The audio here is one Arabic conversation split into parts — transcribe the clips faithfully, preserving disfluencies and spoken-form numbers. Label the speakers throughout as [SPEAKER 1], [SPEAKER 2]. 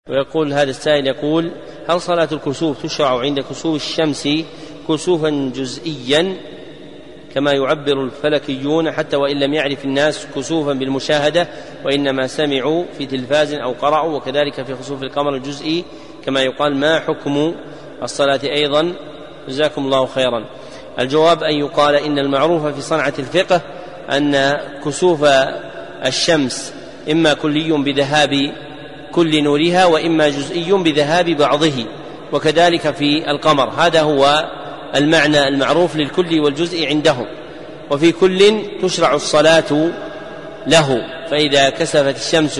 [SPEAKER 1] ويقول هذا السائل يقول: هل صلاة الكسوف تشرع عند كسوف الشمس كسوفا جزئيا كما يعبر الفلكيون حتى وإن لم يعرف الناس كسوفا بالمشاهدة وإنما سمعوا في تلفاز أو قرأوا، وكذلك في خسوف القمر الجزئي كما يقال؟ ما حكم الصلاة أيضا؟ جزاكم الله خيرا. الجواب أن يقال إن المعروف في صنعة الفقه أن كسوف الشمس إما كلي بذهاب كل نورها وإما جزئي بذهاب بعضه، وكذلك في القمر. هذا هو المعنى المعروف للكل والجزء عندهم، وفي كل تشرع الصلاة له، فإذا كسفت الشمس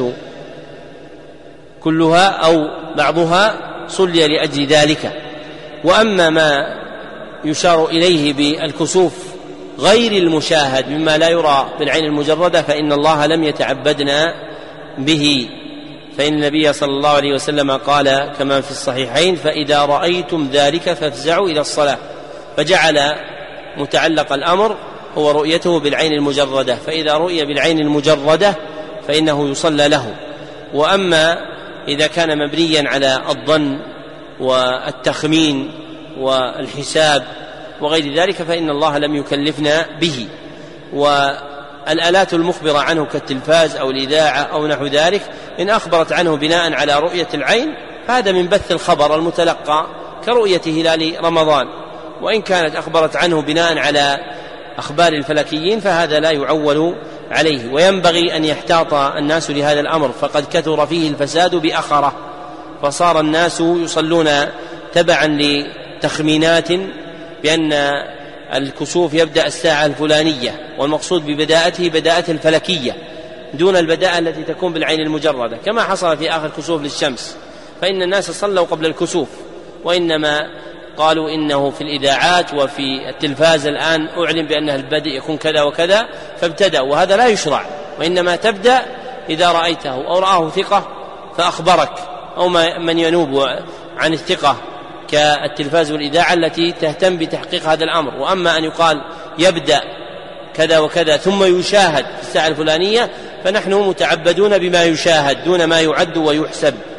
[SPEAKER 1] كلها أو بعضها صلي لأجل ذلك. وأما ما يشار إليه بالكسوف غير المشاهد مما لا يرى بالعين المجردة فإن الله لم يتعبدنا به، فإن النبي صلى الله عليه وسلم قال كما في الصحيحين: فإذا رأيتم ذلك فافزعوا إلى الصلاة، فجعل متعلق الأمر هو رؤيته بالعين المجردة، فإذا رؤي بالعين المجردة فإنه يصلى له. وأما إذا كان مبنيا على الظن والتخمين والحساب وغير ذلك فإن الله لم يكلفنا به. والآلات المخبرة عنه كالتلفاز أو الإذاعة أو نحو ذلك إن أخبرت عنه بناء على رؤية العين هذا من بث الخبر المتلقى كرؤية هلال رمضان، وإن كانت أخبرت عنه بناء على أخبار الفلكيين فهذا لا يعول عليه. وينبغي أن يحتاط الناس لهذا الأمر، فقد كثر فيه الفساد بأخره، فصار الناس يصلون تبعا لتخمينات بأن الكسوف يبدأ الساعة الفلانية، والمقصود ببداءته بداءة الفلكية دون البداءة التي تكون بالعين المجردة، كما حصل في آخر كسوف للشمس، فإن الناس صلوا قبل الكسوف، وإنما قالوا إنه في الإذاعات وفي التلفاز الآن أعلن بأن البدء يكون كذا وكذا فابتدأوا، وهذا لا يشرع، وإنما تبدأ إذا رأيته أو رآه ثقة فأخبرك، أو من ينوب عن الثقة كالتلفاز والإذاعة التي تهتم بتحقيق هذا الأمر. وأما أن يقال يبدأ كذا وكذا ثم يشاهد في الساعة الفلانية فنحن متعبدون بما يشاهد دون ما يعد ويحسب.